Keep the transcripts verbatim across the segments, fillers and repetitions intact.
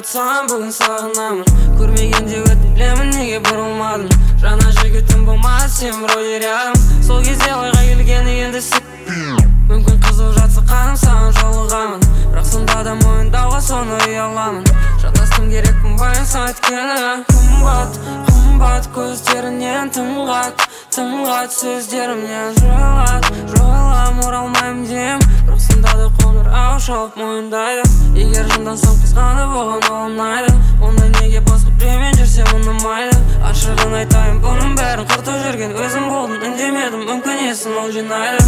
ұмытсам бүгін сағынамын. Көрмегенде өтіп білемін неге бұрылмадың. Жаңа жігітім болмады сен вроде рядом. Сол кезде ойға келгені енді сен мүмкін қызып жатса қаным саған жолығамын. Бірақ сонда да мойындауға соны ұяламын. Шатастым керекпін байыса өткені. Қымбат, қымбат көздерінен тымғат, тымғат сөздерімнен жойылады, жойылам оралмаймын дейм. Бірақ сонда да қоңыр ау шалып мойындайды. Егер жындансам қызғанып оған ол ұнайды. Ондай неге басқа біреумен жүрсем ұнамайды. Ашығын айтайын бұның бәрін құртып жүрген өзім болдым. Үндемедім мүмкін есін ол жинайды.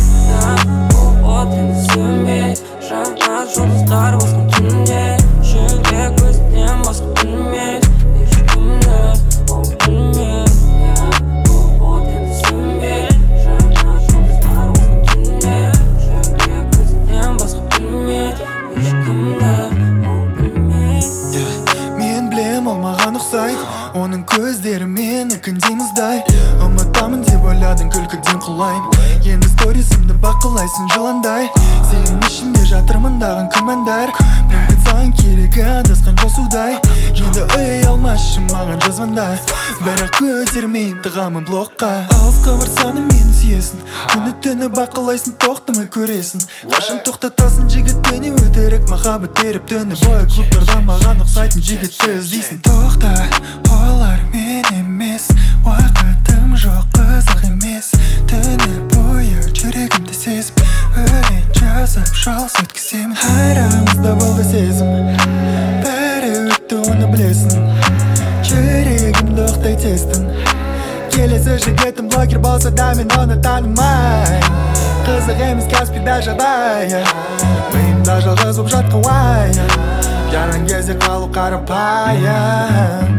От енді сөнбей жаңа жұлдыздар басқан түнде. Жүрек көзінен басқа білмейді ешкімді ол білмейді. От енді сөнбей жаңа жұлдыздар басқан түнде. Жүрек көзінен басқа білмейді ешкімді ол білмейді. Мен білем ол маған ұқсайды, оның көздері менікіндей мұздай. Ұмытамын деп ойладың күлкіден құлаймын. Енді сторисімді бақылайсың жыландай. Сенің ішінде жатырмын дағы күмәндар. Мүмкін саған керегі адасқан жосудай. Енді ой алмашы маған жазғандай. Бірақ көтермейін тығамын блокқа. Алысқа барсаны мені сүйесің. Күні түні бақылайсың тоқтамай көресің. Қашан тоқтатасың жігіттені өтірік махаббат беріп түні бойы клубтарда маған ұқсайтын жігітті іздейсің. Тоқта олар мен емес, уақытым жоқ қызық емес. Түні бойы жүрегімді сезіп өлең жазып жалс өткіземін. Арамызда болды сезім, бәрі өтті оны білесің. Жүрегімді оқтай тестің. Келесі жігітім блогер болса да мен оны танымайм. Қызық емес Каспийда жағдайы, миымда жалғыз боп жатқан уайым. Жаран кезде қалу қарапайым.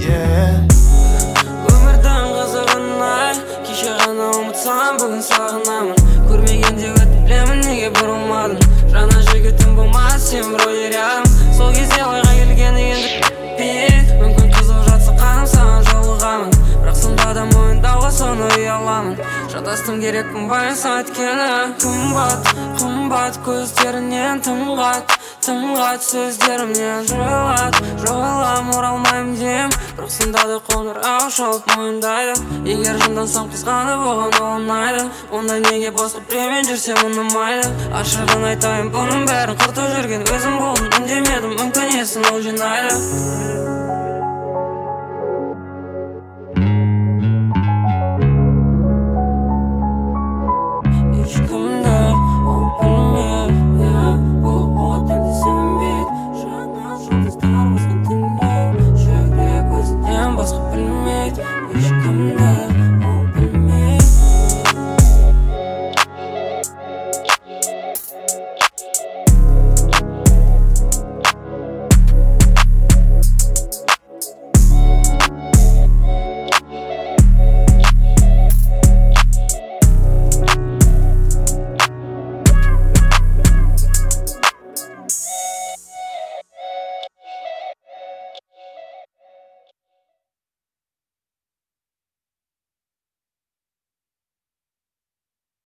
Өмірдің қызығын ай, кеше ғана ұмытсам бүгін сағынамын. Көрмегенде өтіп білемін неге бұрылмадың. Жаңа жігітім болмады сен вроде рядом. Сол кезде ойға келгені енді бейт. Мүмкін қызып жатса қаным саған жолығамын. Бірақ сонда да мойындауға соны ұяламын. Шатастым керекпін байыса өткені. Қымбат, қымбат көздерінен тымғат, тымғат сөздерімнен жойылады, жойылам оралмаймын дейм. Бірақ сонда да қоңыр ау шалып мойындайды. Егер жындансам қызғанып оған ол ұнайды. Ондай неге басқа біреумен жүрсем ұнамайды. Ашығын айтайын бұның бәрін құртып жүрген өзім болдым. Үндемедім мүмкін есін ол жинайды.